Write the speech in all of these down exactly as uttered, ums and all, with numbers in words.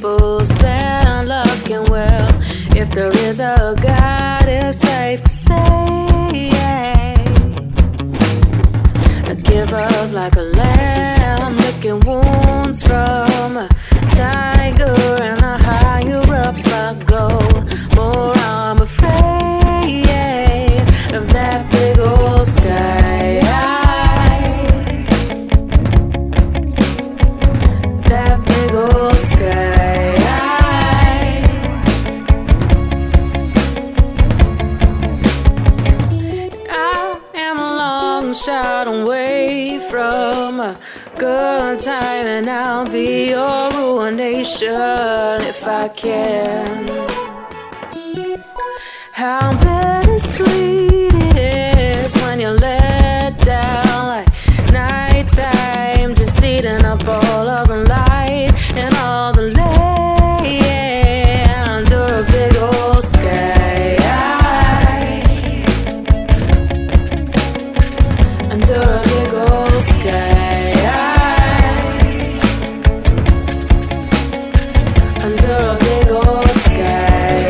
people's bad luck and well. If there is a God, it's safe to say I give up like a lamb, licking wounds from a tiger. And the higher up I go, more I'm afraid of that big old sky. That big old sky. I am a long shot away from a good time, and I'll be your ruination if I can. How bittersweet it is when you're let down, like nighttime, just eating up all of the light and all the land under a big old sky. Under a big old sky. Under a big old sky.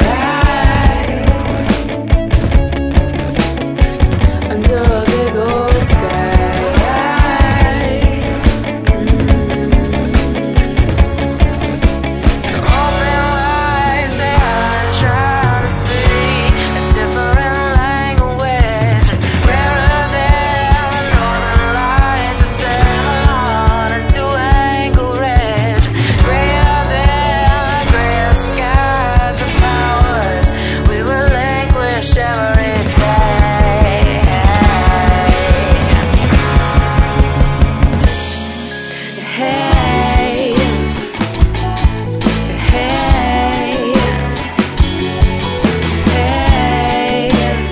Under a big old sky. Mm. So open wide, say I'm trying to speak a different language, rarer than the northern lights. It's on into Anchorage, grayer than the grayer skies of powers we relinquish every day. Hey, hey, hey,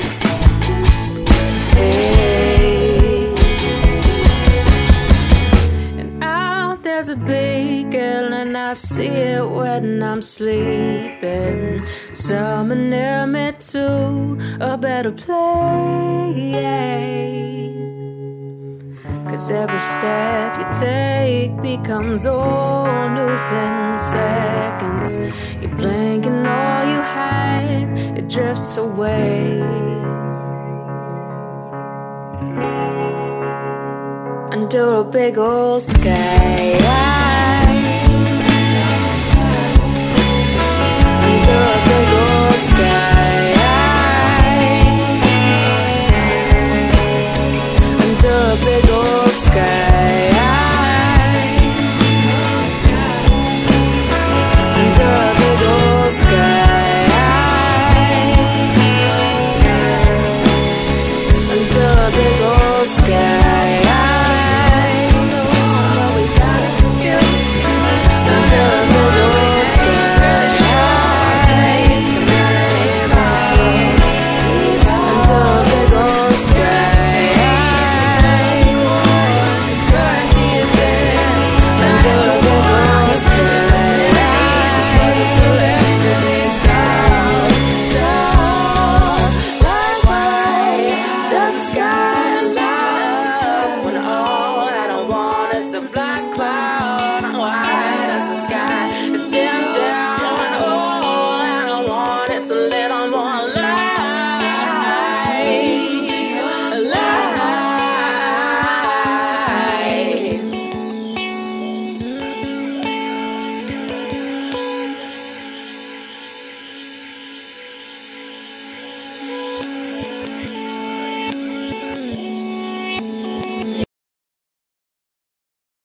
hey. And out there's a beacon, and I see it when I'm sleeping. Someone near me to a better place. Cause every step you take becomes old news in seconds. You blink and all you hide, it drifts away. Under a big old sky.